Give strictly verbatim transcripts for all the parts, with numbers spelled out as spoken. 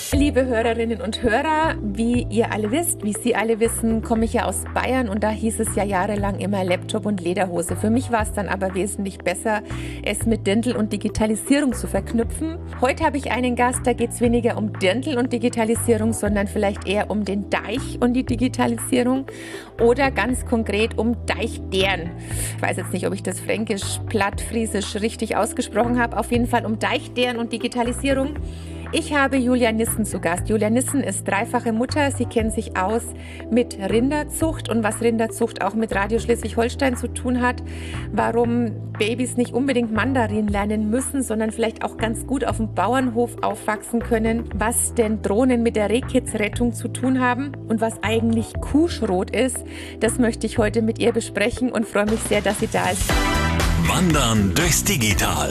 Liebe Hörerinnen und Hörer, wie ihr alle wisst, wie Sie alle wissen, komme ich ja aus Bayern und da hieß es ja jahrelang immer Laptop und Lederhose. Für mich war es dann aber wesentlich besser, es mit Dirndl und Digitalisierung zu verknüpfen. Heute habe ich einen Gast, da geht es weniger um Dirndl und Digitalisierung, sondern vielleicht eher um den Deich und die Digitalisierung oder ganz konkret um Deichdern. Ich weiß jetzt nicht, ob ich das fränkisch, plattfriesisch richtig ausgesprochen habe. Auf jeden Fall um Deichdern und Digitalisierung. Ich habe Julia Nissen zu Gast. Julia Nissen ist dreifache Mutter. Sie kennt sich aus mit Rinderzucht und was Rinderzucht auch mit Radio Schleswig-Holstein zu tun hat. Warum Babys nicht unbedingt Mandarin lernen müssen, sondern vielleicht auch ganz gut auf dem Bauernhof aufwachsen können. Was denn Drohnen mit der Rehkitzrettung zu tun haben und was eigentlich Kuhschrot ist. Das möchte ich heute mit ihr besprechen und freue mich sehr, dass sie da ist. Wandern durchs Digital.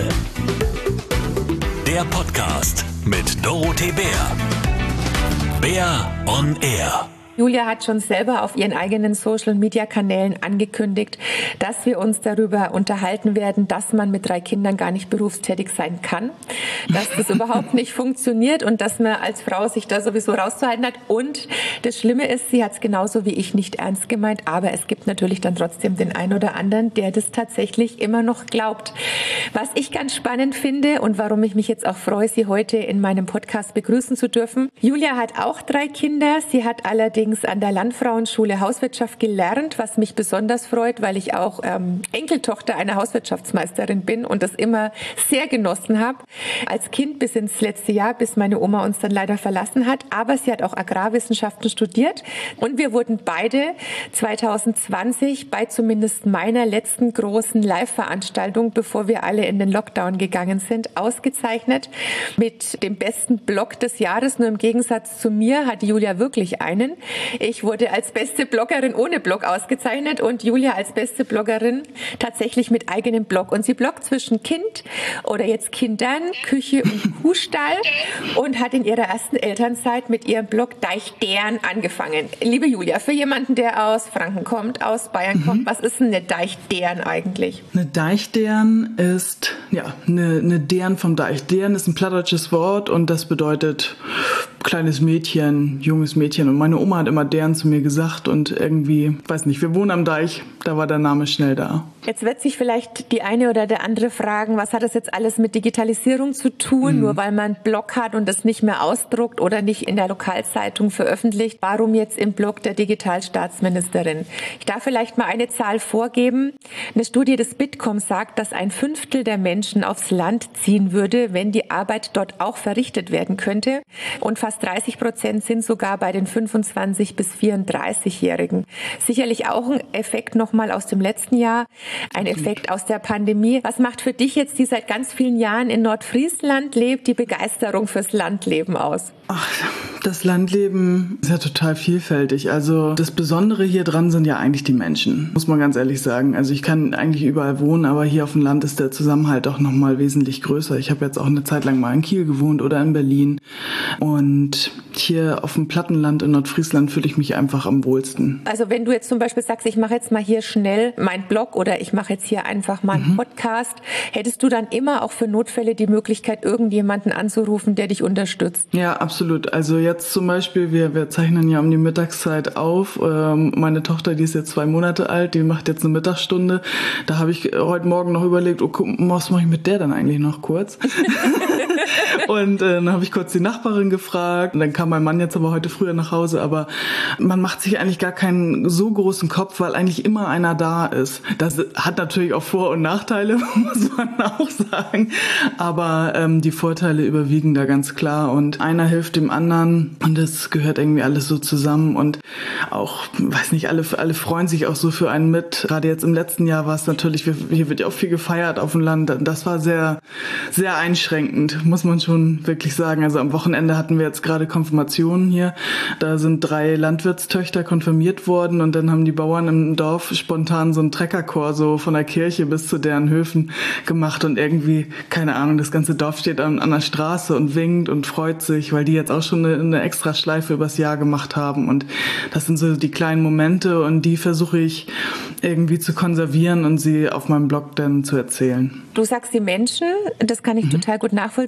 Der Podcast mit Dorothee Bär. Bär on Air. Julia hat schon selber auf ihren eigenen Social-Media-Kanälen angekündigt, dass wir uns darüber unterhalten werden, dass man mit drei Kindern gar nicht berufstätig sein kann, dass das überhaupt nicht funktioniert und dass man als Frau sich da sowieso rauszuhalten hat. Und das Schlimme ist, sie hat es genauso wie ich nicht ernst gemeint, aber es gibt natürlich dann trotzdem den einen oder anderen, der das tatsächlich immer noch glaubt. Was ich ganz spannend finde und warum ich mich jetzt auch freue, sie heute in meinem Podcast begrüßen zu dürfen. Julia hat auch drei Kinder, sie hat allerdings an der Landfrauenschule Hauswirtschaft gelernt, was mich besonders freut, weil ich auch ähm, Enkeltochter einer Hauswirtschaftsmeisterin bin und das immer sehr genossen habe. Als Kind bis ins letzte Jahr, bis meine Oma uns dann leider verlassen hat. Aber sie hat auch Agrarwissenschaften studiert und wir wurden beide zwanzig zwanzig bei zumindest meiner letzten großen Live-Veranstaltung, bevor wir alle in den Lockdown gegangen sind, ausgezeichnet mit dem besten Blog des Jahres. Nur im Gegensatz zu mir hat Julia wirklich einen. Ich wurde als beste Bloggerin ohne Blog ausgezeichnet und Julia als beste Bloggerin tatsächlich mit eigenem Blog. Und sie bloggt zwischen Kind oder jetzt Kindern, Küche und Kuhstall und hat in ihrer ersten Elternzeit mit ihrem Blog Deichdern angefangen. Liebe Julia, für jemanden, der aus Franken kommt, aus Bayern kommt, mhm. was ist denn eine Deichdern eigentlich? Eine Deichdern ist, ja, eine, eine Dern vom Deich. Dern ist ein plattdeutsches Wort und das bedeutet kleines Mädchen, junges Mädchen. Und meine Oma hat immer Dern zu mir gesagt und irgendwie, weiß nicht, wir wohnen am Deich, da war der Name schnell da. Jetzt wird sich vielleicht die eine oder der andere fragen, was hat das jetzt alles mit Digitalisierung zu tun? Mhm. Nur weil man einen Blog hat und das nicht mehr ausdruckt oder nicht in der Lokalzeitung veröffentlicht. Warum jetzt im Blog der Digitalstaatsministerin? Ich darf vielleicht mal eine Zahl vorgeben. Eine Studie des Bitkom sagt, dass ein Fünftel der Menschen aufs Land ziehen würde, wenn die Arbeit dort auch verrichtet werden könnte. Und fast dreißig Prozent sind sogar bei den fünfundzwanzig- bis vierunddreißigjährigen. Sicherlich auch ein Effekt nochmal aus dem letzten Jahr, ein Effekt aus der Pandemie. Was macht für dich jetzt, die seit ganz vielen Jahren in Nordfriesland lebt, die Begeisterung fürs Landleben aus? Ach, das Landleben ist ja total vielfältig. Also das Besondere hier dran sind ja eigentlich die Menschen, muss man ganz ehrlich sagen. Also ich kann eigentlich überall wohnen, aber hier auf dem Land ist der Zusammenhalt auch nochmal wesentlich größer. Ich habe jetzt auch eine Zeit lang mal in Kiel gewohnt oder in Berlin. Und hier auf dem Plattenland in Nordfriesland fühle ich mich einfach am wohlsten. Also wenn du jetzt zum Beispiel sagst, ich mache jetzt mal hier schnell meinen Blog oder ich mache jetzt hier einfach mal einen mhm. Podcast, hättest du dann immer auch für Notfälle die Möglichkeit, irgendjemanden anzurufen, der dich unterstützt? Ja, absolut. Also jetzt zum Beispiel, wir, wir zeichnen ja um die Mittagszeit auf. Ähm, meine Tochter, die ist jetzt zwei Monate alt, die macht jetzt eine Mittagsstunde. Da habe ich heute Morgen noch überlegt, oh, was mache ich mit der dann eigentlich noch kurz? Und äh, dann habe ich kurz die Nachbarin gefragt. Und dann kam mein Mann jetzt aber heute früher nach Hause. Aber man macht sich eigentlich gar keinen so großen Kopf, weil eigentlich immer einer da ist. Das hat natürlich auch Vor- und Nachteile, muss man auch sagen. Aber ähm, die Vorteile überwiegen da ganz klar. Und einer hilft dem anderen. Und das gehört irgendwie alles so zusammen. Und auch, weiß nicht, alle, alle freuen sich auch so für einen mit. Gerade jetzt im letzten Jahr war es natürlich, hier wird ja auch viel gefeiert auf dem Land. Das war sehr, sehr einschränkend, muss man schon wirklich sagen. Also am Wochenende hatten wir jetzt gerade Konfirmationen hier. Da sind drei Landwirtstöchter konfirmiert worden und dann haben die Bauern im Dorf spontan so einen Treckerchor so von der Kirche bis zu deren Höfen gemacht und irgendwie, keine Ahnung, das ganze Dorf steht an, an der Straße und winkt und freut sich, weil die jetzt auch schon eine, eine extra Schleife übers Jahr gemacht haben und das sind so die kleinen Momente und die versuche ich irgendwie zu konservieren und sie auf meinem Blog dann zu erzählen. Du sagst die Menschen, das kann ich mhm. total gut nachvollziehen, aber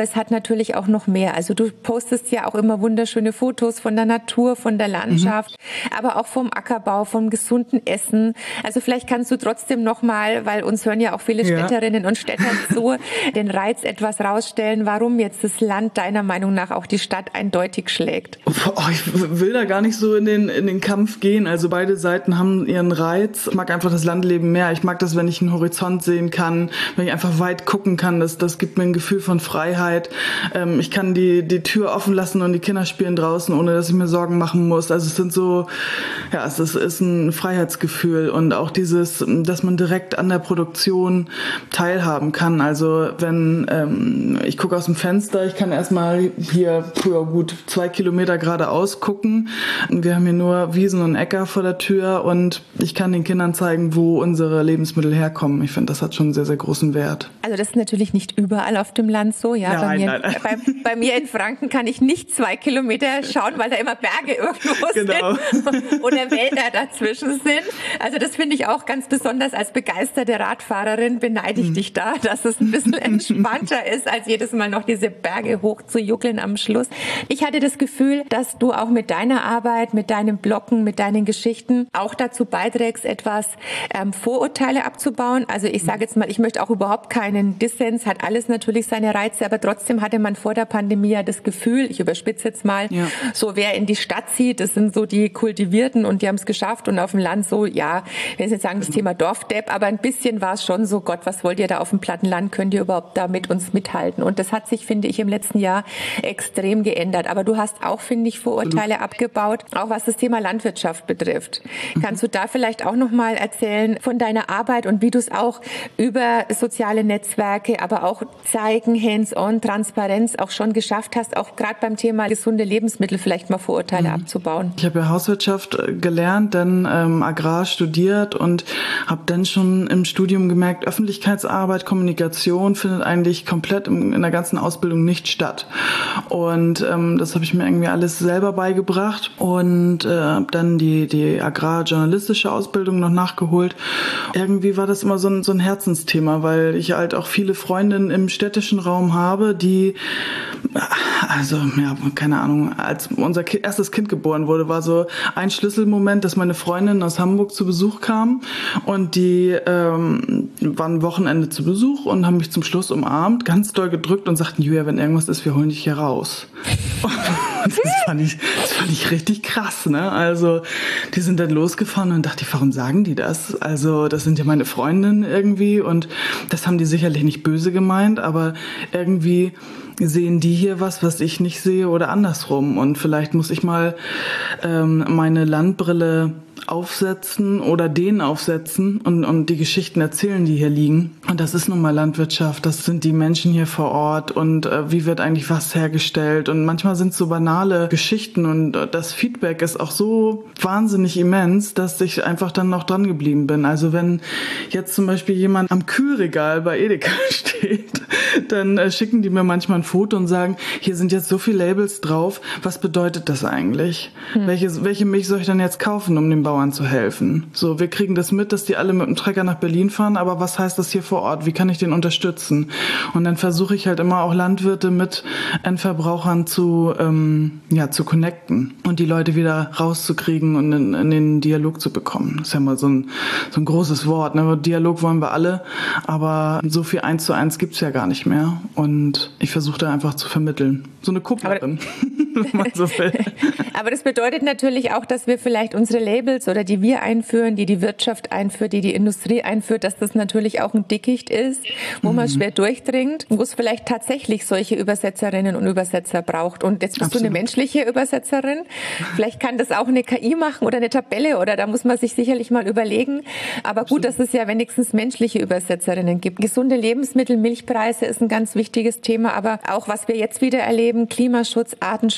es hat natürlich auch noch mehr. Also du postest ja auch immer wunderschöne Fotos von der Natur, von der Landschaft, mhm. aber auch vom Ackerbau, vom gesunden Essen. Also vielleicht kannst du trotzdem noch mal, weil uns hören ja auch viele ja. Städterinnen und Städter so, den Reiz etwas rausstellen, warum jetzt das Land deiner Meinung nach auch die Stadt eindeutig schlägt. Oh, ich will da gar nicht so in den, in den Kampf gehen. Also beide Seiten haben ihren Reiz. Ich mag einfach das Landleben mehr. Ich mag das, wenn ich einen Horizont sehen kann, wenn ich einfach weit gucken kann. Das, das gibt mir ein Gefühl von Freiheit. Ähm, ich kann die, die Tür offen lassen und die Kinder spielen draußen, ohne dass ich mir Sorgen machen muss. Also es sind so, ja, es ist, ist ein Freiheitsgefühl und auch dieses, dass man direkt an der Produktion teilhaben kann. Also wenn ähm, ich gucke aus dem Fenster, ich kann erstmal hier für gut zwei Kilometer geradeaus gucken. Wir haben hier nur Wiesen und Äcker vor der Tür und ich kann den Kindern zeigen, wo unsere Lebensmittel herkommen. Ich finde, das hat schon einen sehr, sehr großen Wert. Also das ist natürlich nicht überall auf dem Land so. Ja, nein, bei, mir, nein, nein. Bei, bei mir in Franken kann ich nicht zwei Kilometer schauen, weil da immer Berge irgendwo genau. sind oder Wälder dazwischen sind. Also das finde ich auch ganz besonders. Als begeisterte Radfahrerin beneide ich mhm. dich da, dass es ein bisschen entspannter ist, als jedes Mal noch diese Berge hoch zu juckeln am Schluss. Ich hatte das Gefühl, dass du auch mit deiner Arbeit, mit deinen Bloggen, mit deinen Geschichten auch dazu beiträgst, etwas ähm, Vorurteile abzubauen. Also ich sage jetzt mal, ich möchte auch überhaupt keinen Dissens, hat alles natürlich seine Reize, aber trotzdem hatte man vor der Pandemie ja das Gefühl, ich überspitze jetzt mal, ja. so wer in die Stadt zieht, das sind so die Kultivierten und die haben es geschafft und auf dem Land so, ja, ich will jetzt sagen, das Thema Dorfdepp, aber ein bisschen war es schon so, Gott, was wollt ihr da auf dem Plattenland, könnt ihr überhaupt da mit uns mithalten? Und das hat sich, finde ich, im letzten Jahr extrem geändert. Aber du hast auch, finde ich, Vorurteile abgebaut, auch was das Thema Landwirtschaft betrifft. Mhm. Kannst du da vielleicht auch noch mal erzählen von deiner Arbeit und wie du es auch über soziale Netzwerke, aber auch zeigen, hands-on, Transparenz auch schon geschafft hast, auch gerade beim Thema gesunde Lebensmittel vielleicht mal Vorurteile mhm. abzubauen? Ich habe ja Hauswirtschaft gelernt, dann ähm, Agrar studiert und habe dann schon im Studium gemerkt, Öffentlichkeitsarbeit, Kommunikation findet eigentlich komplett in, in der ganzen Ausbildung nicht statt. Und ähm, das habe ich mir irgendwie alles selber beigebracht und äh, habe dann die, die agrarjournalistische Ausbildung noch nachgeholt. Irgendwie war das immer so ein, so ein Herzensthema, weil ich halt auch viele Freundinnen im städtischen Raum habe, die, also ja, keine Ahnung, als unser Ki- erstes Kind geboren wurde, war so ein Schlüsselmoment, dass meine Freundinnen aus Hamburg zu Besuch kamen und die ähm, waren Wochenende zu Besuch und haben mich zum Schluss umarmt, ganz doll gedrückt und sagten, Julia, wenn irgendwas ist, wir holen dich hier raus. Das fand ich, das fand ich richtig krass, ne? Also, die sind dann losgefahren und dachte ich, warum sagen die das? Also, das sind ja meine Freundinnen irgendwie und das haben die sicherlich nicht böse gemeint, aber irgendwie sehen die hier was, was ich nicht sehe oder andersrum. Und vielleicht muss ich mal ähm, meine Landbrille aufsetzen oder den aufsetzen und, und die Geschichten erzählen, die hier liegen. Und das ist nun mal Landwirtschaft, das sind die Menschen hier vor Ort und äh, wie wird eigentlich was hergestellt. Und manchmal sind es so banale Geschichten und äh, das Feedback ist auch so wahnsinnig immens, dass ich einfach dann noch dran geblieben bin. Also wenn jetzt zum Beispiel jemand am Kühlregal bei Edeka steht, dann äh, schicken die mir manchmal ein Foto und sagen, hier sind jetzt so viele Labels drauf, was bedeutet das eigentlich? Hm. Welche, welche Milch soll ich dann jetzt kaufen, um den Bauern zu helfen? So, wir kriegen das mit, dass die alle mit dem Trecker nach Berlin fahren, aber was heißt das hier vor Ort? Wie kann ich den unterstützen? Und dann versuche ich halt immer auch Landwirte mit Endverbrauchern zu, ähm, ja, zu connecten und die Leute wieder rauszukriegen und in, in den Dialog zu bekommen. Das ist ja mal so ein, so ein großes Wort, ne? Dialog wollen wir alle, aber so viel eins zu eins gibt's ja gar nicht mehr. Und ich versuche da einfach zu vermitteln. So eine Kupplerin, wenn man so will. Aber das bedeutet natürlich auch, dass wir vielleicht unsere Labels oder die wir einführen, die die Wirtschaft einführt, die die Industrie einführt, dass das natürlich auch ein Dickicht ist, wo mhm. man schwer durchdringt, wo es vielleicht tatsächlich solche Übersetzerinnen und Übersetzer braucht. Und jetzt bist Absolut. Du eine menschliche Übersetzerin. Vielleicht kann das auch eine K I machen oder eine Tabelle oder da muss man sich sicherlich mal überlegen. Aber gut, Absolut. Dass es ja wenigstens menschliche Übersetzerinnen gibt. Gesunde Lebensmittel, Milchpreise ist ein ganz wichtiges Thema, aber auch was wir jetzt wieder erleben, Klimaschutz, Artenschutz,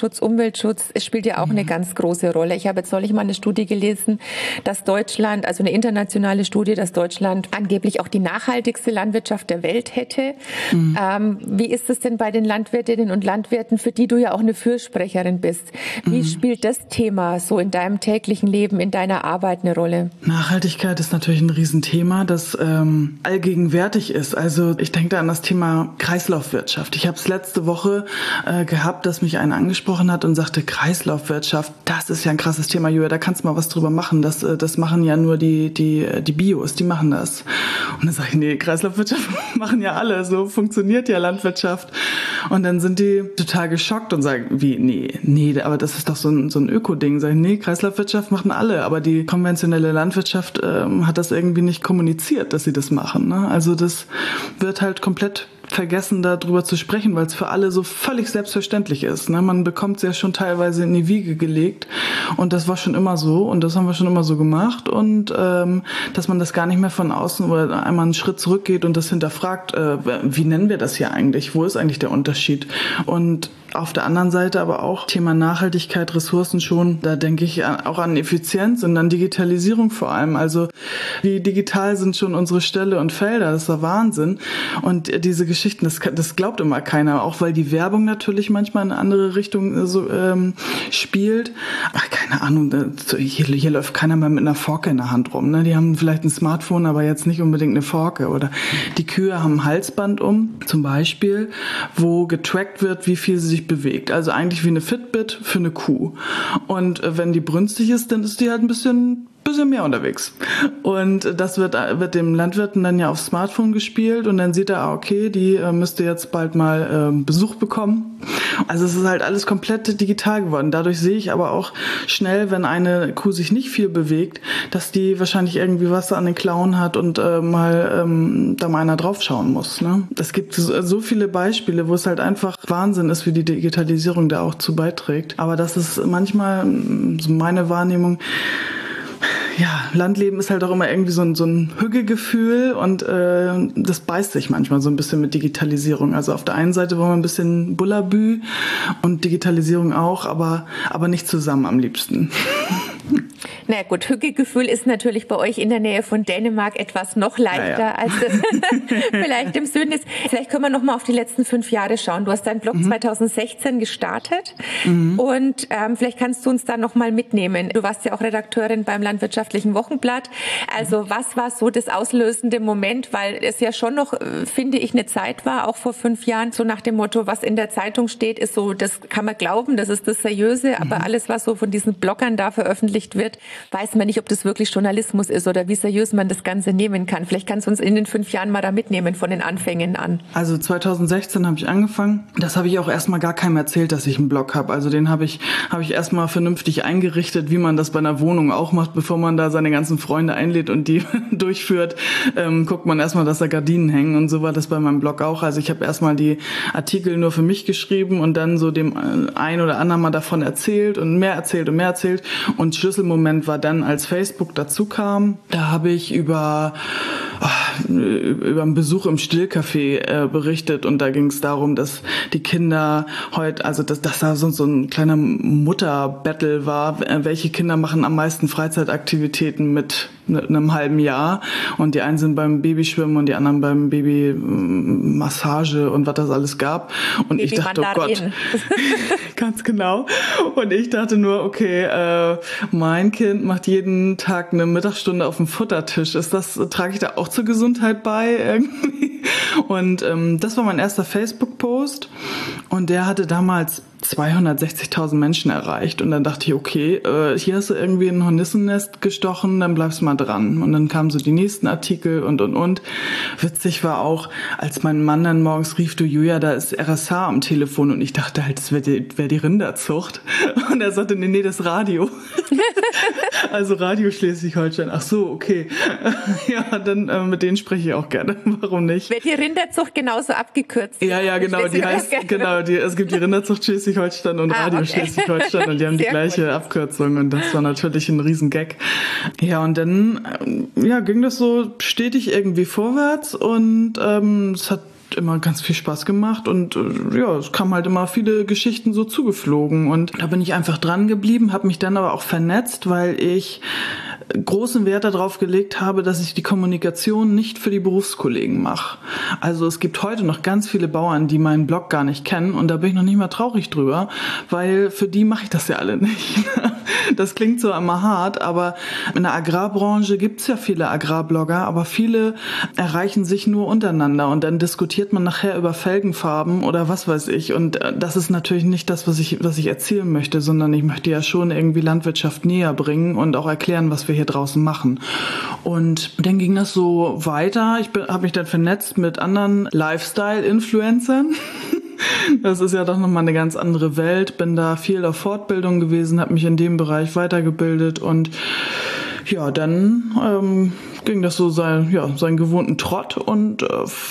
Klimaschutz, Umweltschutz, es spielt ja auch mhm. eine ganz große Rolle. Ich habe jetzt neulich mal eine Studie gelesen, dass Deutschland, also eine internationale Studie, dass Deutschland angeblich auch die nachhaltigste Landwirtschaft der Welt hätte. Mhm. Ähm, wie ist es denn bei den Landwirtinnen und Landwirten, für die du ja auch eine Fürsprecherin bist? Wie mhm. spielt das Thema so in deinem täglichen Leben, in deiner Arbeit eine Rolle? Nachhaltigkeit ist natürlich ein Riesenthema, das ähm, allgegenwärtig ist. Also ich denke da an das Thema Kreislaufwirtschaft. Ich habe es letzte Woche äh, gehabt, dass mich einer angesprochen hat und sagte, Kreislaufwirtschaft, das ist ja ein krasses Thema, Julia, da kannst du mal was drüber machen. Das, äh, das machen ja nur die, die, die Bios, die machen das. Und dann sage ich, nee, Kreislaufwirtschaft machen ja alle, so funktioniert ja Landwirtschaft. Und dann sind die total geschockt und sagen, wie, nee, nee, aber das ist doch so ein, so ein Öko-Ding. Sag ich, nee, Kreislaufwirtschaft machen alle, aber die konventionelle Landwirtschaft ähm, hat das irgendwie nicht kommuniziert, dass sie das machen. Ne? Also das wird halt komplett vergessen, darüber zu sprechen, weil es für alle so völlig selbstverständlich ist. Ne? Man bekommt es ja schon teilweise in die Wiege gelegt und das war schon immer so und das haben wir schon immer so gemacht und ähm, dass man das gar nicht mehr von außen oder einmal einen Schritt zurückgeht und das hinterfragt, äh, wie nennen wir das hier eigentlich? Wo ist eigentlich der Unterschied? Und auf der anderen Seite aber auch Thema Nachhaltigkeit, Ressourcen schon, da denke ich auch an Effizienz und an Digitalisierung vor allem. Also wie digital sind schon unsere Ställe und Felder, das ist der Wahnsinn. Und diese Geschichten, das, das glaubt immer keiner, auch weil die Werbung natürlich manchmal in eine andere Richtung so ähm, spielt. Ach, keine Ahnung, hier, hier läuft keiner mehr mit einer Forke in der Hand rum. Ne? Die haben vielleicht ein Smartphone, aber jetzt nicht unbedingt eine Forke. Oder die Kühe haben ein Halsband um, zum Beispiel, wo getrackt wird, wie viel sie sich bewegt. Also eigentlich wie eine Fitbit für eine Kuh. Und wenn die brünstig ist, dann ist die halt ein bisschen bisschen mehr unterwegs. Und das wird, wird dem Landwirten dann ja aufs Smartphone gespielt und dann sieht er, ah, okay, die äh, müsste jetzt bald mal äh, Besuch bekommen. Also es ist halt alles komplett digital geworden. Dadurch sehe ich aber auch schnell, wenn eine Kuh sich nicht viel bewegt, dass die wahrscheinlich irgendwie was an den Klauen hat und äh, mal ähm, da mal einer draufschauen muss. Ne? Es gibt so, so viele Beispiele, wo es halt einfach Wahnsinn ist, wie die Digitalisierung da auch zu beiträgt. Aber das ist manchmal, so meine Wahrnehmung, ja, Landleben ist halt auch immer irgendwie so ein, so ein Hügelgefühl und äh, das beißt sich manchmal so ein bisschen mit Digitalisierung. Also auf der einen Seite wollen wir ein bisschen Bullabü und Digitalisierung auch, aber, aber nicht zusammen am liebsten. Na ja, gut, Hügelgefühl ist natürlich bei euch in der Nähe von Dänemark etwas noch leichter, ja, ja. als es vielleicht im Süden ist. Vielleicht können wir noch mal auf die letzten fünf Jahre schauen. Du hast deinen Blog mhm. zwanzig sechzehn gestartet mhm. und ähm, vielleicht kannst du uns da noch mal mitnehmen. Du warst ja auch Redakteurin beim Landwirtschaftlichen Wochenblatt. Also was war so das auslösende Moment, weil es ja schon noch, finde ich, eine Zeit war, auch vor fünf Jahren, so nach dem Motto, was in der Zeitung steht, ist so, das kann man glauben, das ist das Seriöse, aber mhm. alles, was so von diesen Bloggern da veröffentlicht wird, weiß man nicht, ob das wirklich Journalismus ist oder wie seriös man das Ganze nehmen kann. Vielleicht kannst du uns in den fünf Jahren mal da mitnehmen von den Anfängen an. Also zwanzig sechzehn habe ich angefangen. Das habe ich auch erstmal gar keinem erzählt, dass ich einen Blog habe. Also den habe ich, habe ich erstmal vernünftig eingerichtet, wie man das bei einer Wohnung auch macht, bevor man da seine ganzen Freunde einlädt und die durchführt. Ähm, guckt man erstmal, dass da Gardinen hängen und so war das bei meinem Blog auch. Also ich habe erstmal die Artikel nur für mich geschrieben und dann so dem ein oder anderen mal davon erzählt und mehr erzählt und mehr erzählt. Und Schlüsselmoment war dann, als Facebook dazu kam, da habe ich über über einen Besuch im Stillcafé äh, berichtet und da ging es darum, dass die Kinder heute, also dass, dass da so, so ein kleiner Mutterbattle war, welche Kinder machen am meisten Freizeitaktivitäten mit einem halben Jahr und die einen sind beim Babyschwimmen und die anderen beim Babymassage und was das alles gab und Baby ich dachte, oh Gott, ganz genau und ich dachte nur, okay, äh, mein Kind macht jeden Tag eine Mittagsstunde auf dem Futtertisch, ist das, trage ich da auch zur Gesundheit bei irgendwie? Und ähm, das war mein erster Facebook-Post und der hatte damals zweihundertsechzigtausend Menschen erreicht und dann dachte ich, okay, äh, hier hast du irgendwie ein Hornissennest gestochen, dann bleibst du mal dran. Und dann kamen so die nächsten Artikel und, und, und. Witzig war auch, als mein Mann dann morgens rief, du Julia, da ist R S H am Telefon und ich dachte halt, das wäre die, wär die Rinderzucht. Und er sagte, nee, nee, das Radio. Also Radio Schleswig-Holstein. Ach so, okay. Ja, dann äh, mit denen spreche ich auch gerne. Warum nicht? Wird die Rinderzucht genauso abgekürzt? Ja, ja, genau. Die heißt, genau, die, es gibt die Rinderzucht Schleswig-Holstein und ah, Radio okay. Schleswig-Holstein und die haben die gleiche gut. Abkürzung und das war natürlich ein Riesengag. Ja, und dann ja, ging das so stetig irgendwie vorwärts und ähm, es hat immer ganz viel Spaß gemacht und ja, es kamen halt immer viele Geschichten so zugeflogen und da bin ich einfach dran geblieben, habe mich dann aber auch vernetzt, weil ich großen Wert darauf gelegt habe, dass ich die Kommunikation nicht für die Berufskollegen mache. Also es gibt heute noch ganz viele Bauern, die meinen Blog gar nicht kennen und da bin ich noch nicht mal traurig drüber, weil für die mache ich das ja alle nicht. Das klingt so immer hart, aber in der Agrarbranche gibt's ja viele Agrarblogger, aber viele erreichen sich nur untereinander und dann diskutiert man nachher über Felgenfarben oder was weiß ich und das ist natürlich nicht das, was ich, was ich erzählen möchte, sondern ich möchte ja schon irgendwie Landwirtschaft näher bringen und auch erklären, was wir hier draußen machen. Und dann ging das so weiter. Ich habe mich dann vernetzt mit anderen Lifestyle-Influencern. Das ist ja doch nochmal eine ganz andere Welt. Bin da viel auf Fortbildung gewesen, habe mich in dem Bereich weitergebildet und ja, dann ähm, ging das so sein, ja, seinen gewohnten Trott und äh,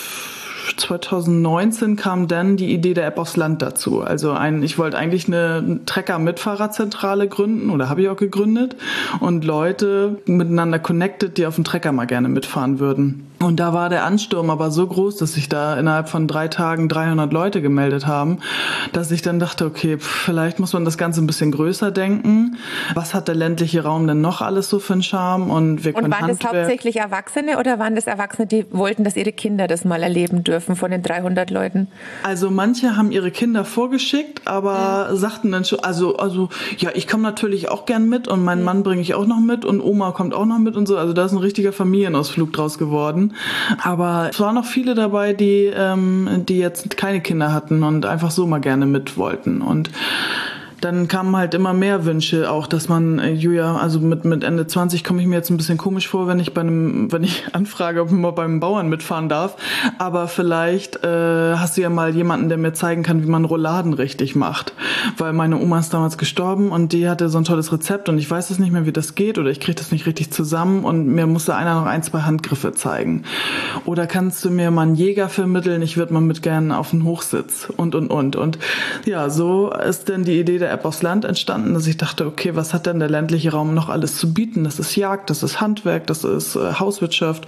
zwanzig neunzehn kam dann die Idee der App aufs Land dazu. Also ein, ich wollte eigentlich eine Trecker-Mitfahrerzentrale gründen oder habe ich auch gegründet und Leute miteinander connected, die auf dem Trecker mal gerne mitfahren würden. Und da war der Ansturm aber so groß, dass sich da innerhalb von drei Tagen dreihundert Leute gemeldet haben, dass ich dann dachte, okay, vielleicht muss man das Ganze ein bisschen größer denken. Was hat der ländliche Raum denn noch alles so für einen Charme? Und, wir und waren Handwerk- das hauptsächlich Erwachsene oder waren das Erwachsene, die wollten, dass ihre Kinder das mal erleben dürfen von den dreihundert Leuten? Also manche haben ihre Kinder vorgeschickt, aber mhm. sagten dann schon, also, also ja, ich komme natürlich auch gern mit und meinen mhm. Mann bringe ich auch noch mit und Oma kommt auch noch mit und so. Also da ist ein richtiger Familienausflug draus geworden. Aber es waren noch viele dabei, die, ähm, die jetzt keine Kinder hatten und einfach so mal gerne mit wollten. Und dann kamen halt immer mehr Wünsche, auch dass man, äh, Julia, also mit mit Ende zwanzig komme ich mir jetzt ein bisschen komisch vor, wenn ich bei einem, wenn ich anfrage, ob ich mal beim Bauern mitfahren darf. Aber vielleicht äh, hast du ja mal jemanden, der mir zeigen kann, wie man Rouladen richtig macht. Weil meine Oma ist damals gestorben und die hatte so ein tolles Rezept und ich weiß es nicht mehr, wie das geht oder ich kriege das nicht richtig zusammen und mir musste einer noch ein, zwei Handgriffe zeigen. Oder kannst du mir mal einen Jäger vermitteln, ich würde mal mit gern auf den Hochsitz und und und. Und ja, so ist dann die Idee der App aufs Land entstanden, dass ich dachte, okay, was hat denn der ländliche Raum noch alles zu bieten? Das ist Jagd, das ist Handwerk, das ist äh, Hauswirtschaft,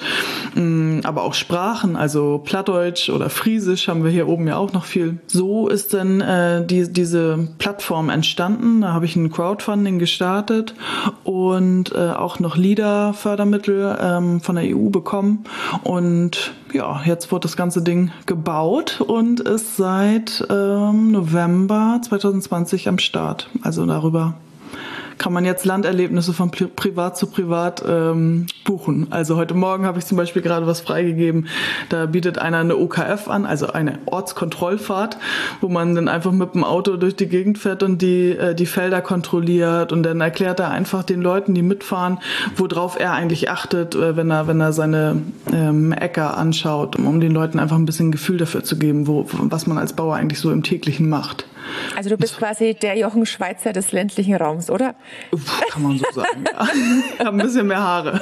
mh, aber auch Sprachen, also Plattdeutsch oder Friesisch haben wir hier oben ja auch noch viel. So ist dann äh, die, diese Plattform entstanden. Da habe ich ein Crowdfunding gestartet und äh, auch noch LEADER-Fördermittel ähm, von der E U bekommen und ja, jetzt wird das ganze Ding gebaut und ist seit ähm, November zwanzig zwanzig am Start. Also darüber kann man jetzt Landerlebnisse von Pri- Privat zu Privat ähm, buchen. Also heute Morgen habe ich zum Beispiel gerade was freigegeben. Da bietet einer eine O K F an, also eine Ortskontrollfahrt, wo man dann einfach mit dem Auto durch die Gegend fährt und die äh, die Felder kontrolliert und dann erklärt er einfach den Leuten, die mitfahren, worauf er eigentlich achtet, äh, wenn er wenn er seine ähm, Äcker anschaut, um den Leuten einfach ein bisschen Gefühl dafür zu geben, wo was man als Bauer eigentlich so im täglichen macht. Also du bist quasi der Jochen Schweizer des ländlichen Raums, oder? Uff, kann man so sagen, ja. Ich habe ein bisschen mehr Haare.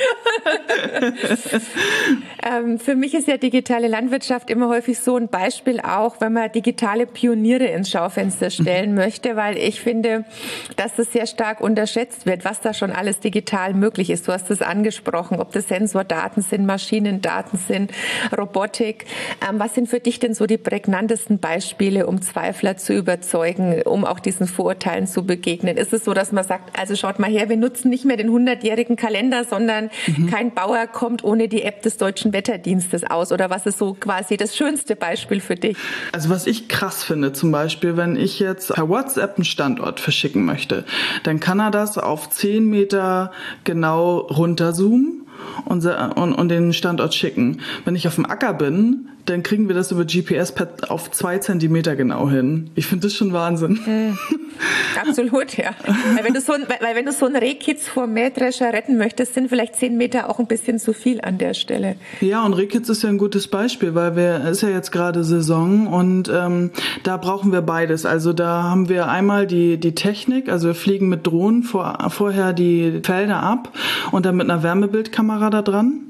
ähm, für mich ist ja digitale Landwirtschaft immer häufig so ein Beispiel auch, wenn man digitale Pioniere ins Schaufenster stellen mhm. möchte, weil ich finde, dass das sehr stark unterschätzt wird, was da schon alles digital möglich ist. Du hast es angesprochen, ob das Sensordaten sind, Maschinendaten sind, Robotik. Ähm, was sind für dich denn so die prägnantesten Beispiele, um Zweifler zu überzeugen, um auch diesen Vorurteilen zu begegnen? Ist es so, dass man sagt, also schaut mal her, wir nutzen nicht mehr den hundertjährigen Kalender, sondern mhm. kein Bauer kommt ohne die App des Deutschen Wetterdienstes aus? Oder was ist so quasi das schönste Beispiel für dich? Also was ich krass finde, zum Beispiel, wenn ich jetzt per WhatsApp einen Standort verschicken möchte, dann kann er das auf zehn Meter genau runterzoomen und, und, und den Standort schicken. Wenn ich auf dem Acker bin, dann kriegen wir das über G P S auf zwei Zentimeter genau hin. Ich finde das schon Wahnsinn. Mhm. Absolut, ja. Weil wenn du so ein, weil wenn du so einen Rehkitz vor Mähdrescher retten möchtest, sind vielleicht zehn Meter auch ein bisschen zu viel an der Stelle. Ja, und Rehkitz ist ja ein gutes Beispiel, weil wir ist ja jetzt gerade Saison und ähm, da brauchen wir beides. Also da haben wir einmal die die Technik, also wir fliegen mit Drohnen vor, vorher die Felder ab und dann mit einer Wärmebildkamera da dran.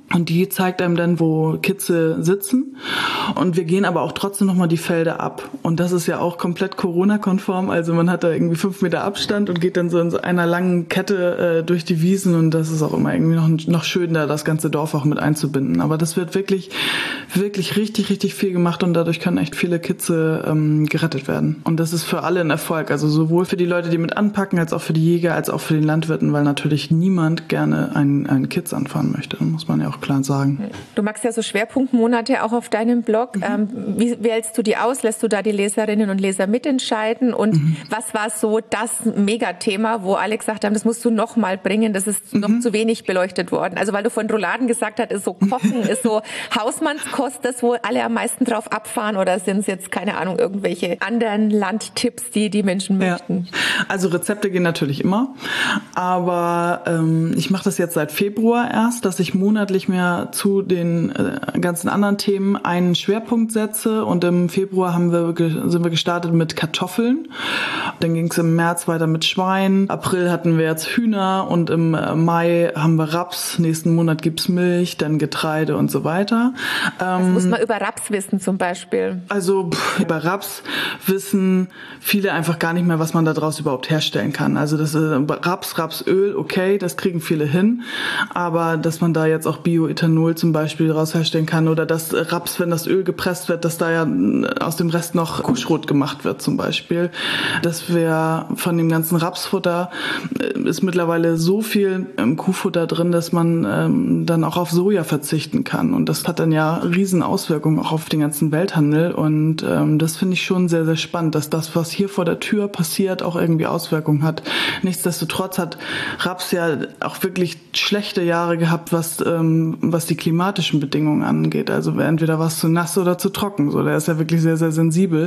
Und die zeigt einem dann, wo Kitze sitzen. Und wir gehen aber auch trotzdem nochmal die Felder ab. Und das ist ja auch komplett Corona-konform. Also man hat da irgendwie fünf Meter Abstand und geht dann so in so einer langen Kette äh, durch die Wiesen. Und das ist auch immer irgendwie noch, noch schön, da das ganze Dorf auch mit einzubinden. Aber das wird wirklich, wirklich richtig, richtig viel gemacht. Und dadurch können echt viele Kitze ähm, gerettet werden. Und das ist für alle ein Erfolg. Also sowohl für die Leute, die mit anpacken, als auch für die Jäger, als auch für den Landwirten. Weil natürlich niemand gerne einen, einen Kitz anfahren möchte. Das muss man ja auch klar sagen. Du machst ja so Schwerpunktmonate auch auf deinem Blog. Mhm. Ähm, wie wählst du die aus? Lässt du da die Leserinnen und Leser mitentscheiden? Und mhm. was war so das Megathema, wo alle gesagt haben, das musst du noch mal bringen, das ist mhm. noch zu wenig beleuchtet worden? Also weil du von Rouladen gesagt hast, ist so Kochen, ist so Hausmannskost, das wo alle am meisten drauf abfahren, oder sind es jetzt, keine Ahnung, irgendwelche anderen Landtipps, die die Menschen möchten? Ja. Also Rezepte gehen natürlich immer, aber ähm, ich mache das jetzt seit Februar erst, dass ich monatlich mehr zu den äh, ganzen anderen Themen einen Schwerpunkt setze, und im Februar haben wir sind wir gestartet mit Kartoffeln, dann ging es im März weiter mit Schwein, April hatten wir jetzt Hühner und im Mai haben wir Raps, nächsten Monat gibt's Milch, dann Getreide und so weiter. Was ähm, muss man über Raps wissen zum Beispiel? Also pff, über Raps wissen viele einfach gar nicht mehr, was man daraus überhaupt herstellen kann. Also das ist Raps, Rapsöl, okay, das kriegen viele hin, aber dass man da jetzt auch Bioethanol zum Beispiel daraus herstellen kann, oder dass Raps, wenn das Öl gepresst wird, dass da ja aus dem Rest noch Kuhschrot gemacht wird zum Beispiel. Dass wir von dem ganzen Rapsfutter ist mittlerweile so viel im Kuhfutter drin, dass man ähm, dann auch auf Soja verzichten kann. Und das hat dann ja riesen Auswirkungen auch auf den ganzen Welthandel. Und ähm, das finde ich schon sehr, sehr spannend, dass das, was hier vor der Tür passiert, auch irgendwie Auswirkungen hat. Nichtsdestotrotz hat Raps ja auch wirklich schlechte Jahre gehabt, was ähm, was die klimatischen Bedingungen angeht. Also entweder war es zu nass oder zu trocken. So, der ist ja wirklich sehr, sehr sensibel.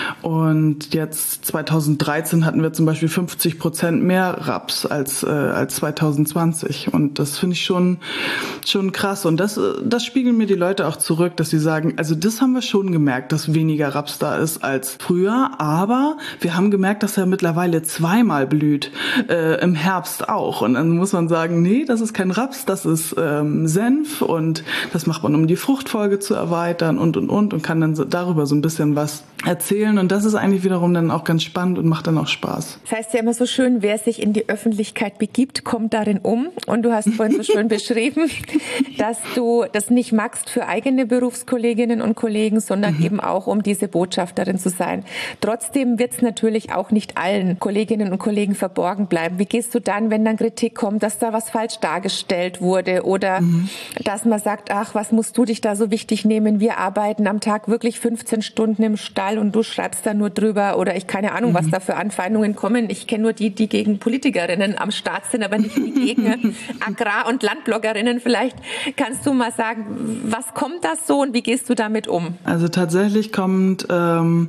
Und jetzt zweitausenddreizehn hatten wir zum Beispiel fünfzig Prozent mehr Raps als äh, als zweitausendzwanzig. Und das finde ich schon schon krass. Und das das spiegeln mir die Leute auch zurück, dass sie sagen, also das haben wir schon gemerkt, dass weniger Raps da ist als früher. Aber wir haben gemerkt, dass er mittlerweile zweimal blüht, äh, im Herbst auch. Und dann muss man sagen, nee, das ist kein Raps, das ist ähm, Senf, und das macht man, um die Fruchtfolge zu erweitern und und und und kann dann so darüber so ein bisschen was erzählen. Und das ist eigentlich wiederum dann auch ganz spannend und macht dann auch Spaß. Das heißt ja immer so schön, wer sich in die Öffentlichkeit begibt, kommt darin um. Und du hast vorhin so schön beschrieben, dass du das nicht magst für eigene Berufskolleginnen und Kollegen, sondern mhm. eben auch, um diese Botschafterin zu sein. Trotzdem wird es natürlich auch nicht allen Kolleginnen und Kollegen verborgen bleiben. Wie gehst du dann, wenn dann Kritik kommt, dass da was falsch dargestellt wurde, oder mhm. dass man sagt, ach, was musst du dich da so wichtig nehmen? Wir arbeiten am Tag wirklich fünfzehn Stunden im Stall und du schreibst da nur drüber, oder ich keine Ahnung, mhm. was da für Anfeindungen kommen. Ich kenne nur die, die gegen Politikerinnen am Start sind, aber nicht die gegen Agrar- und Landbloggerinnen. Vielleicht kannst du mal sagen, was kommt das so und wie gehst du damit um? Also tatsächlich kommt ähm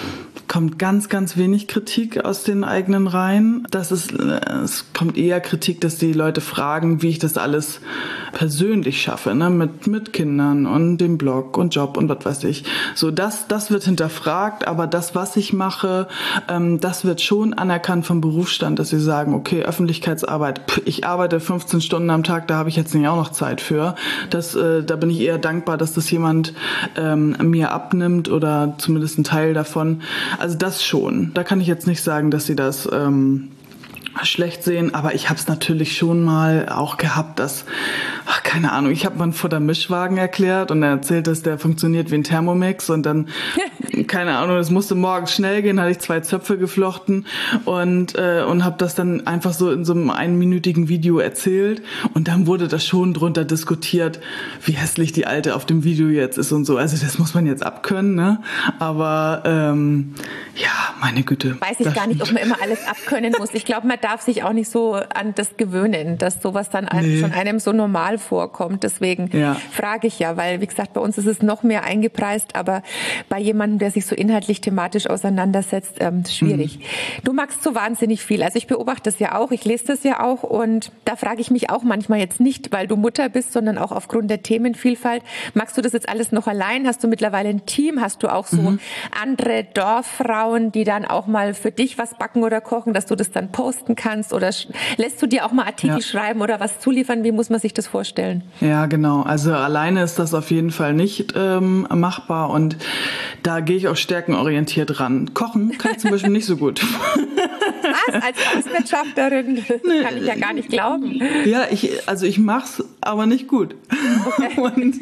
kommt ganz, ganz wenig Kritik aus den eigenen Reihen. Das ist, es kommt eher Kritik, dass die Leute fragen, wie ich das alles persönlich schaffe, ne, mit, mit Kindern und dem Blog und Job und was weiß ich. So, das, das wird hinterfragt, aber das, was ich mache, ähm, das wird schon anerkannt vom Berufsstand, dass sie sagen, okay, Öffentlichkeitsarbeit, pff, ich arbeite fünfzehn Stunden am Tag, da habe ich jetzt nicht auch noch Zeit für. Das, äh, da bin ich eher dankbar, dass das jemand ähm, mir abnimmt, oder zumindest ein Teil davon. Also das schon. Da kann ich jetzt nicht sagen, dass sie das ähm, schlecht sehen, aber ich habe es natürlich schon mal auch gehabt, dass, ach, keine Ahnung, ich habe mal einen Futtermischwagen erklärt und er erzählt, dass der funktioniert wie ein Thermomix, und dann, keine Ahnung, das musste morgens schnell gehen, hatte ich zwei Zöpfe geflochten und äh, und habe das dann einfach so in so einem einminütigen Video erzählt, und dann wurde das schon drunter diskutiert, wie hässlich die Alte auf dem Video jetzt ist und so. Also das muss man jetzt abkönnen, ne? Aber ähm, ja, meine Güte. Weiß ich gar nicht, ob man immer alles abkönnen muss. Ich glaube, man darf sich auch nicht so an das gewöhnen, dass sowas dann nee. schon einem so normal vorkommt. Deswegen ja. frage ich ja, weil, wie gesagt, bei uns ist es noch mehr eingepreist, aber bei jemandem, der sich so inhaltlich thematisch auseinandersetzt, ähm, schwierig. Mhm. Du magst so wahnsinnig viel. Also ich beobachte das ja auch, ich lese das ja auch, und da frage ich mich auch manchmal jetzt nicht, weil du Mutter bist, sondern auch aufgrund der Themenvielfalt. Magst du das jetzt alles noch allein? Hast du mittlerweile ein Team? Hast du auch so mhm. andere Dorffrauen, die dann auch mal für dich was backen oder kochen, dass du das dann posten kannst oder sch- lässt du dir auch mal Artikel ja. schreiben oder was zuliefern? Wie muss man sich das vorstellen? Ja, genau. Also alleine ist das auf jeden Fall nicht ähm, machbar und da gehe ich auch stärkenorientiert ran. Kochen kann ich zum Beispiel nicht so gut. Was? Als Hauswirtschafterin? Das nee. kann ich ja gar nicht glauben. Ja, ich, also ich mach's, aber nicht gut. Okay. Und,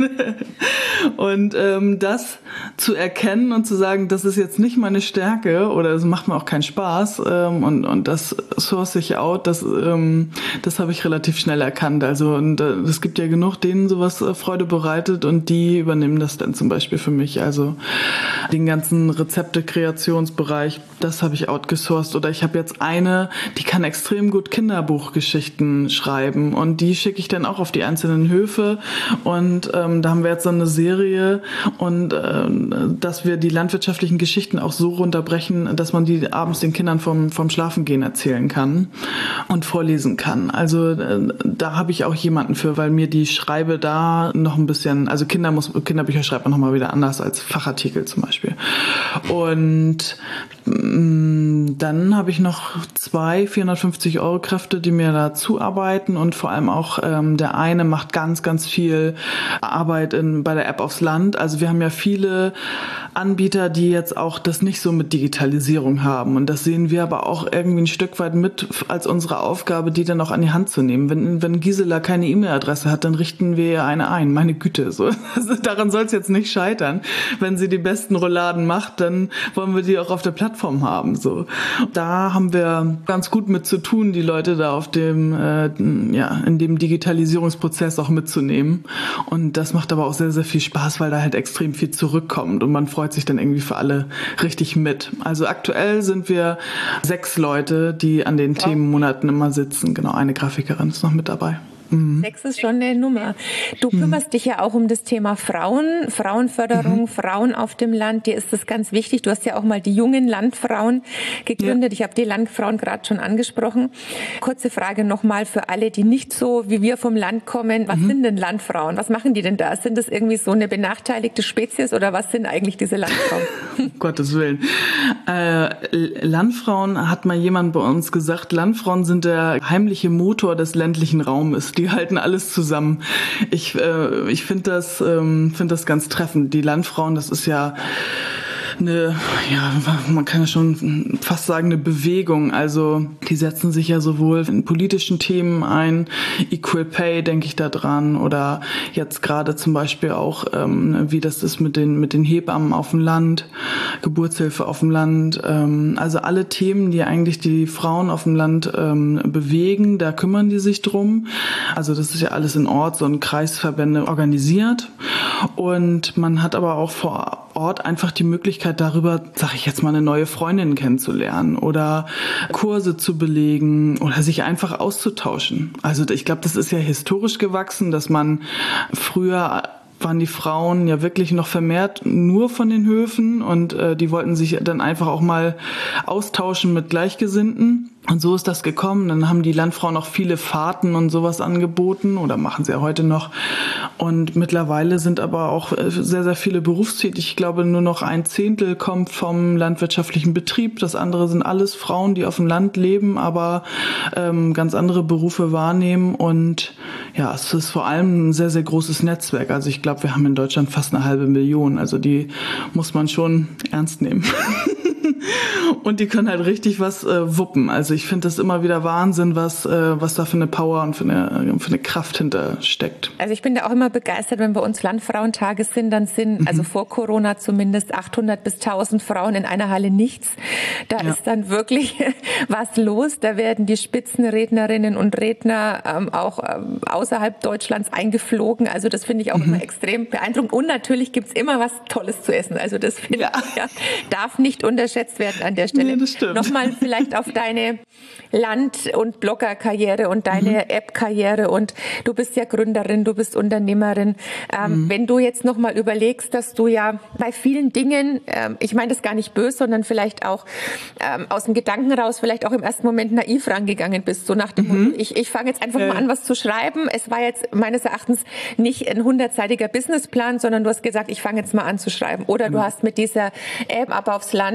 und ähm, das zu erkennen und zu sagen, das ist jetzt nicht meine Stärke oder es macht mir auch keinen Spaß ähm, und, und das source ich out, das, ähm, das habe ich relativ schnell erkannt. Also und äh, es gibt ja genug, denen sowas äh, Freude bereitet und die übernehmen das dann zum Beispiel für mich. Also den ganzen Rezepte-Kreationsbereich, das habe ich outgesourced. Oder ich habe jetzt eine, die kann extrem gut Kinderbuchgeschichten schreiben und die schicke ich dann auch auf die einzelnen Höfe und ähm, da haben wir jetzt so eine Serie und äh, dass wir die landwirtschaftlichen Geschichten auch so runterbrechen, dass man die abends den Kindern vom, vom Schlafengehen erzählen kann und vorlesen kann. Also äh, da habe ich auch jemanden für, weil mir die Schreibe da noch ein bisschen, also Kinder muss, Kinderbücher schreibt man nochmal wieder anders als Fachartikel zum Beispiel. Und mh, dann habe ich noch zwei vierhundertfünfzig Euro Kräfte, die mir da zuarbeiten und vor allem auch ähm, der eine macht ganz, ganz viel Arbeit in, bei der App aufs Land. Also wir haben ja viele Anbieter, die jetzt auch das nicht so mit Digitalisierung haben und das sehen wir aber auch irgendwie ein Stück weit mit als unsere Aufgabe, die dann auch an die Hand zu nehmen. Wenn, wenn Gisela keine E-Mail-Adresse hat, dann richten wir ihr eine ein. Meine Güte, so. Also daran soll es jetzt nicht scheitern. Wenn sie die besten Rouladen macht, dann wollen wir die auch auf der Plattform haben. So. Da haben wir ganz gut mit zu tun, die Leute da auf dem, äh, ja, in dem Digitalisierungsprozess auch mitzunehmen. Und das macht aber auch sehr, sehr viel Spaß, weil da halt extrem viel zurückkommt und man freut sich dann irgendwie für alle richtig mit. Also aktuell sind wir sechs Leute, die an den ja. Themenmonaten immer sitzen. Genau, eine Grafikerin ist noch mit dabei. Mhm. Sechs ist schon eine Nummer. Du kümmerst mhm. dich ja auch um das Thema Frauen, Frauenförderung, mhm. Frauen auf dem Land. Dir ist das ganz wichtig. Du hast ja auch mal die jungen Landfrauen gegründet. Ja. Ich habe die Landfrauen gerade schon angesprochen. Kurze Frage nochmal für alle, die nicht so wie wir vom Land kommen. Was mhm. sind denn Landfrauen? Was machen die denn da? Sind das irgendwie so eine benachteiligte Spezies oder was sind eigentlich diese Landfrauen? Um Gottes Willen. Äh, Landfrauen hat mal jemand bei uns gesagt, Landfrauen sind der heimliche Motor des ländlichen Raumes. Die halten alles zusammen. Ich, äh, ich finde das, ähm, finde das ganz treffend. Die Landfrauen, das ist ja eine, ja, man kann ja schon fast sagen, eine Bewegung. Also die setzen sich ja sowohl in politischen Themen ein, Equal Pay, denke ich da dran, oder jetzt gerade zum Beispiel auch, ähm, wie das ist mit den mit den Hebammen auf dem Land, Geburtshilfe auf dem Land. Ähm, also alle Themen, die eigentlich die Frauen auf dem Land ähm, bewegen, da kümmern die sich drum. Also das ist ja alles in Orts- und Kreisverbände organisiert. Und man hat aber auch vor Ort einfach die Möglichkeit, darüber, sag ich jetzt mal, eine neue Freundin kennenzulernen oder Kurse zu belegen oder sich einfach auszutauschen. Also ich glaube, das ist ja historisch gewachsen, dass man früher waren die Frauen ja wirklich noch vermehrt nur von den Höfen und äh, die wollten sich dann einfach auch mal austauschen mit Gleichgesinnten. Und so ist das gekommen. Dann haben die Landfrauen auch viele Fahrten und sowas angeboten oder machen sie ja heute noch. Und mittlerweile sind aber auch sehr, sehr viele berufstätig. Ich glaube, nur noch ein Zehntel kommt vom landwirtschaftlichen Betrieb. Das andere sind alles Frauen, die auf dem Land leben, aber ähm, ganz andere Berufe wahrnehmen. Und ja, es ist vor allem ein sehr, sehr großes Netzwerk. Also ich glaube, wir haben in Deutschland fast eine halbe Million. Also die muss man schon ernst nehmen. Und die können halt richtig was äh, wuppen. Also ich finde das immer wieder Wahnsinn, was äh, was da für eine Power und für eine für eine Kraft hinter steckt. Also ich bin da auch immer begeistert, wenn bei uns Landfrauentage sind, dann sind, mhm. also vor Corona zumindest, achthundert bis tausend Frauen in einer Halle nichts. Da ja. ist dann wirklich was los. Da werden die Spitzenrednerinnen und Redner ähm, auch ähm, außerhalb Deutschlands eingeflogen. Also das finde ich auch mhm. immer extrem beeindruckend. Und natürlich gibt's immer was Tolles zu essen. Also das finde ja. ich ja, darf nicht unterschätzt werden an der Stelle. Nee, das stimmt. Nochmal vielleicht auf deine Land- und Blogger-Karriere und deine mhm. App-Karriere und du bist ja Gründerin, du bist Unternehmerin. Ähm, mhm. Wenn du jetzt nochmal überlegst, dass du ja bei vielen Dingen, ähm, ich meine das gar nicht böse, sondern vielleicht auch ähm, aus dem Gedanken raus, vielleicht auch im ersten Moment naiv rangegangen bist, so nach dem mhm. Motto, ich, ich fange jetzt einfach äh. mal an, was zu schreiben. Es war jetzt meines Erachtens nicht ein hundertseitiger Businessplan, sondern du hast gesagt, ich fange jetzt mal an zu schreiben. Oder mhm. du hast mit dieser App, aber aufs Land, wenn ich das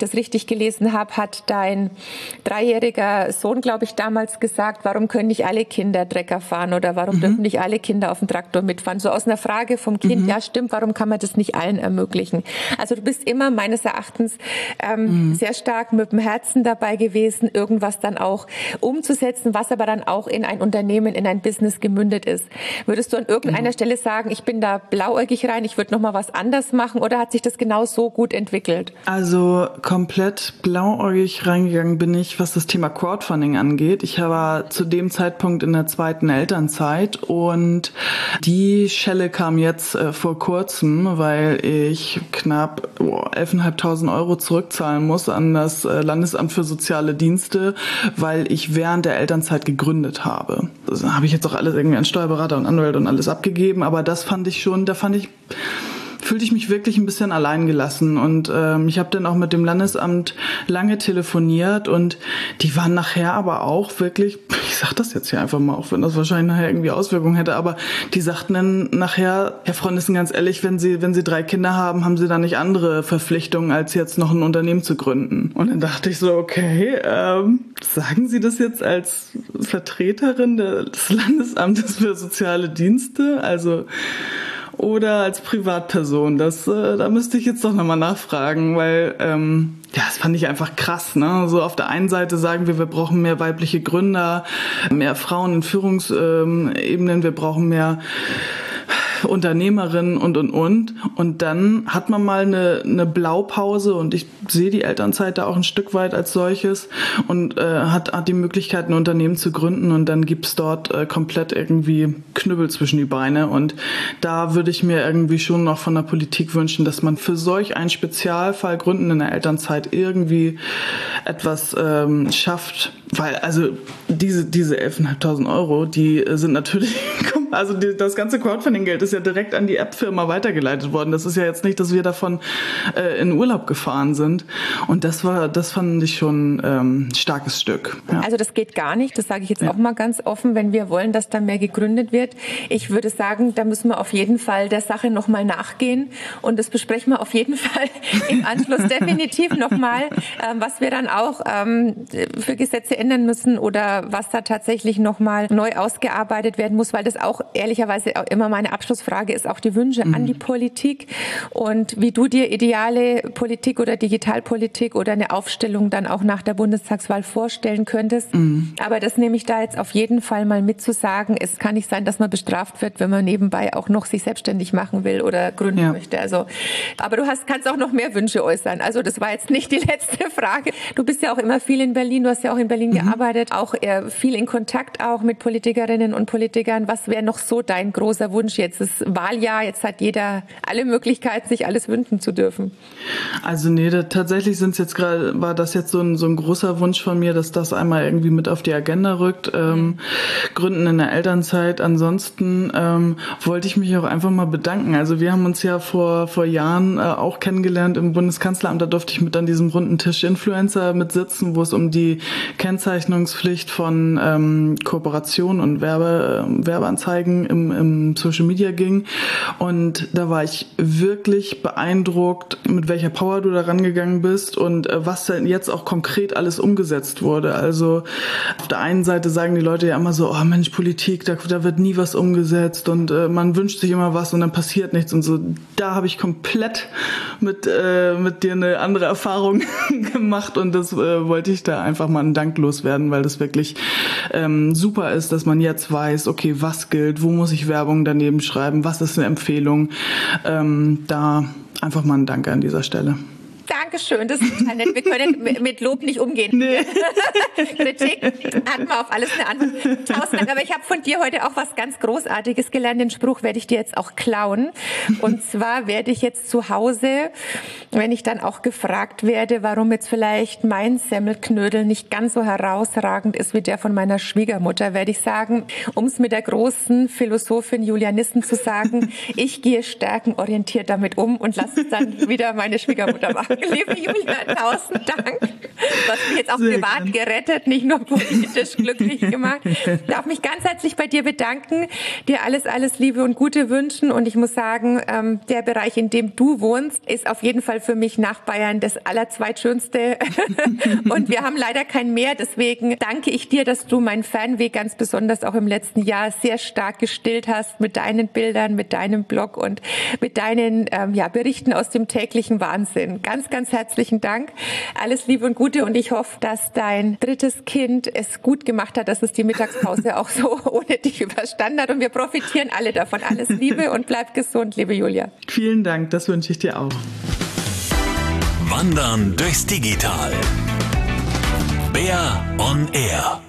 das richtig gelesen habe, hat dein dreijähriger Sohn, glaube ich, damals gesagt, warum können nicht alle Kinder Trecker fahren oder warum mhm. dürfen nicht alle Kinder auf dem Traktor mitfahren? So aus einer Frage vom Kind, mhm. ja stimmt, warum kann man das nicht allen ermöglichen? Also du bist immer meines Erachtens ähm, mhm. sehr stark mit dem Herzen dabei gewesen, irgendwas dann auch umzusetzen, was aber dann auch in ein Unternehmen, in ein Business gemündet ist. Würdest du an irgendeiner mhm. Stelle sagen, ich bin da blauäugig rein, ich würde noch mal was anders machen, oder hat sich das genau so gut entwickelt? Also komplett blauäugig reingegangen bin ich, was das Thema Crowdfunding angeht. Ich war zu dem Zeitpunkt in der zweiten Elternzeit und die Schelle kam jetzt äh, vor kurzem, weil ich knapp oh, elftausendfünfhundert Euro zurückzahlen muss an das äh, Landesamt für soziale Dienste, weil ich während der Elternzeit gegründet habe. Das habe ich jetzt auch alles irgendwie an Steuerberater und Anwälte und alles abgegeben, aber das fand ich schon, da fand ich fühlte ich mich wirklich ein bisschen allein gelassen und ähm, ich habe dann auch mit dem Landesamt lange telefoniert und die waren nachher aber auch wirklich, ich sag das jetzt hier einfach mal, auch wenn das wahrscheinlich nachher irgendwie Auswirkungen hätte, aber die sagten dann nachher, Herr Freundissen, ganz ehrlich, wenn Sie wenn Sie drei Kinder haben, haben Sie da nicht andere Verpflichtungen, als jetzt noch ein Unternehmen zu gründen. Und dann dachte ich so, okay, ähm, sagen Sie das jetzt als Vertreterin des Landesamtes für soziale Dienste? Also oder als Privatperson, das, äh, da müsste ich jetzt doch nochmal nachfragen, weil, ähm, ja, das fand ich einfach krass, ne? So auf der einen Seite sagen wir, wir brauchen mehr weibliche Gründer, mehr Frauen in Führungsebenen, wir brauchen mehr Unternehmerin und, und, und. Und dann hat man mal eine, eine Blaupause und ich sehe die Elternzeit da auch ein Stück weit als solches und äh, hat, hat die Möglichkeit, ein Unternehmen zu gründen und dann gibt's dort äh, komplett irgendwie Knüppel zwischen die Beine und da würde ich mir irgendwie schon noch von der Politik wünschen, dass man für solch einen Spezialfall Gründen in der Elternzeit irgendwie etwas ähm, schafft, weil also diese, diese elftausendfünfhundert Euro, die sind natürlich, also die, das ganze Crowdfunding-Geld ist ja direkt an die App-Firma weitergeleitet worden. Das ist ja jetzt nicht, dass wir davon äh, in Urlaub gefahren sind. Und das war, das fand ich schon ähm, ein starkes Stück. Ja. Also das geht gar nicht. Das sage ich jetzt ja. auch mal ganz offen, wenn wir wollen, dass da mehr gegründet wird. Ich würde sagen, da müssen wir auf jeden Fall der Sache nochmal nachgehen. Und das besprechen wir auf jeden Fall im Anschluss definitiv nochmal, ähm, was wir dann auch ähm, für Gesetze ändern müssen oder was da tatsächlich nochmal neu ausgearbeitet werden muss, weil das auch ehrlicherweise auch immer meine Abschlussfrage ist, auch die Wünsche mhm. an die Politik und wie du dir ideale Politik oder Digitalpolitik oder eine Aufstellung dann auch nach der Bundestagswahl vorstellen könntest. Mhm. Aber das nehme ich da jetzt auf jeden Fall mal mit zu sagen. Es kann nicht sein, dass man bestraft wird, wenn man nebenbei auch noch sich selbstständig machen will oder gründen ja. möchte. Also, aber du hast, kannst auch noch mehr Wünsche äußern. Also das war jetzt nicht die letzte Frage. Du bist ja auch immer viel in Berlin. Du hast ja auch in Berlin mhm. gearbeitet, auch eher viel in Kontakt auch mit Politikerinnen und Politikern. Was wäre noch so dein großer Wunsch? Jetzt ist Wahljahr, jetzt hat jeder alle Möglichkeiten, sich alles wünschen zu dürfen. Also nee, da, tatsächlich sind's jetzt gerade, war das jetzt so ein, so ein großer Wunsch von mir, dass das einmal irgendwie mit auf die Agenda rückt. Ähm, mhm. Gründen in der Elternzeit. Ansonsten ähm, wollte ich mich auch einfach mal bedanken. Also wir haben uns ja vor vor Jahren äh, auch kennengelernt im Bundeskanzleramt. Da durfte ich mit an diesem runden Tisch Influencer mit sitzen, wo es um die Kennzeichnungspflicht von ähm, Kooperation und Werbe, äh, Werbeanzeigen im, im Social Media ging. Und da war ich wirklich beeindruckt, mit welcher Power du da rangegangen bist und äh, was denn jetzt auch konkret alles umgesetzt wurde. Also auf der einen Seite sagen die Leute ja immer so, oh Mensch, Politik, da, da wird nie was umgesetzt und äh, man wünscht sich immer was und dann passiert nichts und so. Da habe ich komplett mit, äh, mit dir eine andere Erfahrung gemacht und das äh, wollte ich da einfach mal einen Dank loswerden, weil das wirklich ähm, super ist, dass man jetzt weiß, okay, was gilt, wo muss ich Werbung daneben schreiben, was ist eine Empfehlung. Ähm, da einfach mal ein Danke an dieser Stelle. Dankeschön, das ist total nett. Wir können mit Lob nicht umgehen. Nee. Kritik hat man auf alles eine Antwort. Tausend Dank, aber ich habe von dir heute auch was ganz Großartiges gelernt. Den Spruch werde ich dir jetzt auch klauen. Und zwar werde ich jetzt zu Hause, wenn ich dann auch gefragt werde, warum jetzt vielleicht mein Semmelknödel nicht ganz so herausragend ist wie der von meiner Schwiegermutter, werde ich sagen, um es mit der großen Philosophin Julia Nissen zu sagen, ich gehe stärkenorientiert damit um und lasse es dann wieder meine Schwiegermutter machen. Lieben Liebe Julia, tausend Dank. Du hast mich jetzt auch Sehr privat gern. gerettet, nicht nur politisch glücklich gemacht. Ich darf mich ganz herzlich bei dir bedanken, dir alles, alles Liebe und Gute wünschen. Und ich muss sagen, ähm, der Bereich, in dem du wohnst, ist auf jeden Fall für mich nach Bayern das Allerzweitschönste. Und wir haben leider kein Meer. Deswegen danke ich dir, dass du meinen Fernweh ganz besonders auch im letzten Jahr sehr stark gestillt hast mit deinen Bildern, mit deinem Blog und mit deinen ähm, ja, Berichten aus dem täglichen Wahnsinn. Ganz, ganz herzlichen Dank. Alles Liebe und Gute und ich hoffe, dass dein drittes Kind es gut gemacht hat, dass es die Mittagspause auch so ohne dich überstanden hat und wir profitieren alle davon. Alles Liebe und bleib gesund, liebe Julia. Vielen Dank, das wünsche ich dir auch. Wandern durchs Digital. Bär on Air.